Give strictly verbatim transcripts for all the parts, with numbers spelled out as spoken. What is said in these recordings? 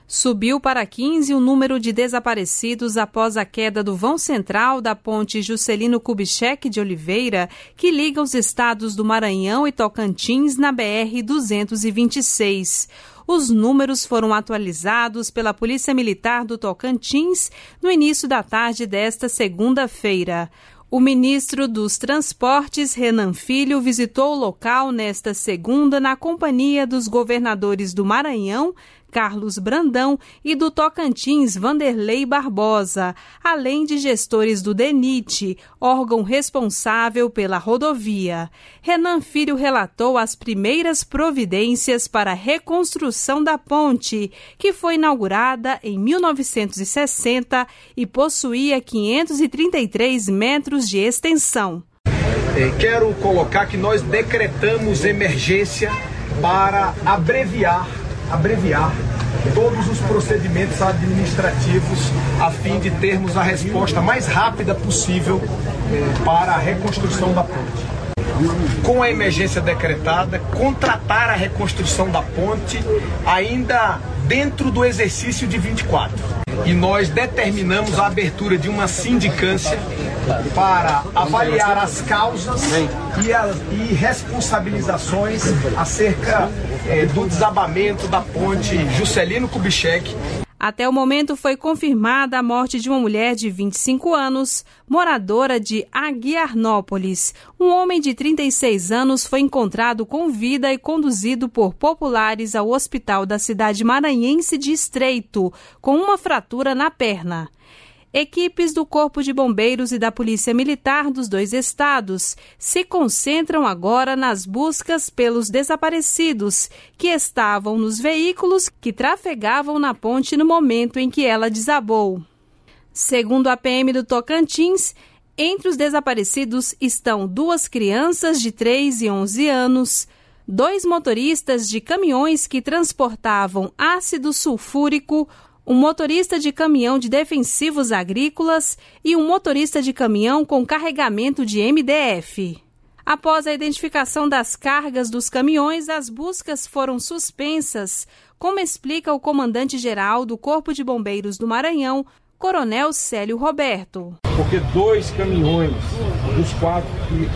Subiu para quinze o número de desaparecidos após a queda do vão central da ponte Juscelino Kubitschek de Oliveira, que liga os estados do Maranhão e Tocantins na B R duzentos e vinte e seis. Os números foram atualizados pela Polícia Militar do Tocantins no início da tarde desta segunda-feira. O ministro dos Transportes, Renan Filho, visitou o local nesta segunda na companhia dos governadores do Maranhão, Carlos Brandão, e do Tocantins, Vanderlei Barbosa, além de gestores do DENIT, órgão responsável pela rodovia. Renan Filho relatou as primeiras providências para a reconstrução da ponte, que foi inaugurada em mil novecentos e sessenta e possuía quinhentos e trinta e três metros de extensão. Quero colocar que nós decretamos emergência para abreviar abreviar todos os procedimentos administrativos a fim de termos a resposta mais rápida possível eh, para a reconstrução da ponte. Com a emergência decretada, contratar a reconstrução da ponte ainda dentro do exercício de vinte e quatro. E nós determinamos a abertura de uma sindicância para avaliar as causas e, as, e responsabilizações acerca é, do desabamento da ponte Juscelino Kubitschek. Até o momento foi confirmada a morte de uma mulher de vinte e cinco anos, moradora de Aguiarnópolis. Um homem de trinta e seis anos foi encontrado com vida e conduzido por populares ao hospital da cidade maranhense de Estreito, com uma fratura na perna. Equipes do Corpo de Bombeiros e da Polícia Militar dos dois estados se concentram agora nas buscas pelos desaparecidos que estavam nos veículos que trafegavam na ponte no momento em que ela desabou. Segundo a P M do Tocantins, entre os desaparecidos estão duas crianças de três e onze anos, dois motoristas de caminhões que transportavam ácido sulfúrico, um motorista de caminhão de defensivos agrícolas e um motorista de caminhão com carregamento de M D F. Após a identificação das cargas dos caminhões, as buscas foram suspensas, como explica o comandante-geral do Corpo de Bombeiros do Maranhão, Coronel Célio Roberto. Porque dois caminhões dos quatro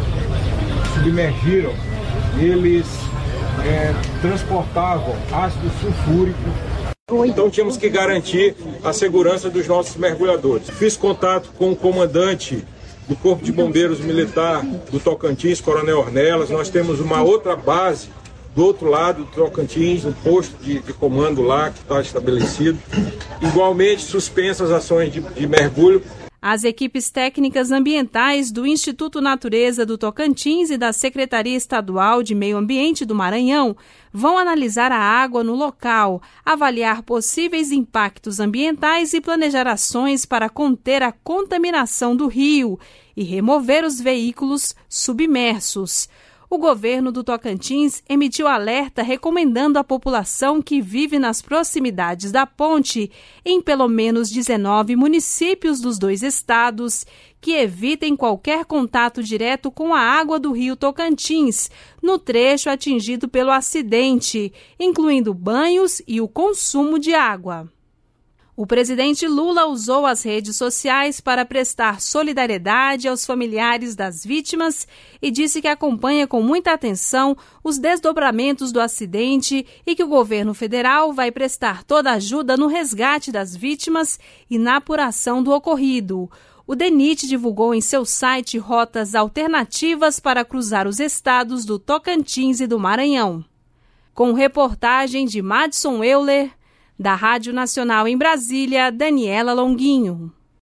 que submergiram, eles é, transportavam ácido sulfúrico. Então tínhamos que garantir a segurança dos nossos mergulhadores. Fiz contato com o comandante do Corpo de Bombeiros Militar do Tocantins, Coronel Ornelas. Nós temos uma outra base do outro lado do Tocantins, um posto de, de comando lá que está estabelecido. Igualmente suspensas as ações de, de mergulho. As equipes técnicas ambientais do Instituto Natureza do Tocantins e da Secretaria Estadual de Meio Ambiente do Maranhão vão analisar a água no local, avaliar possíveis impactos ambientais e planejar ações para conter a contaminação do rio e remover os veículos submersos. O governo do Tocantins emitiu alerta recomendando à população que vive nas proximidades da ponte, em pelo menos dezenove municípios dos dois estados, que evitem qualquer contato direto com a água do rio Tocantins, no trecho atingido pelo acidente, incluindo banhos e o consumo de água. O presidente Lula usou as redes sociais para prestar solidariedade aos familiares das vítimas e disse que acompanha com muita atenção os desdobramentos do acidente e que o governo federal vai prestar toda a ajuda no resgate das vítimas e na apuração do ocorrido. O DENIT divulgou em seu site rotas alternativas para cruzar os estados do Tocantins e do Maranhão. Com reportagem de Madison Euler, da Rádio Nacional em Brasília, Daniela Longuinho.